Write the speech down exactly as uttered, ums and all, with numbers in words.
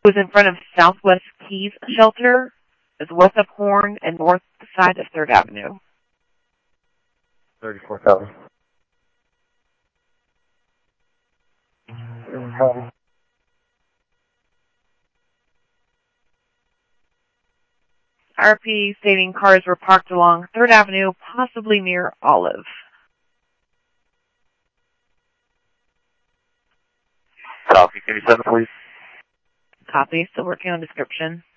was in front of Southwest Keys Shelter, is west of Horn and north side of third Avenue. thirty-four thousand. Um, R P stating cars were parked along third Avenue, possibly near Olive. Copy. Can you send it, please? Copy. Still working on description.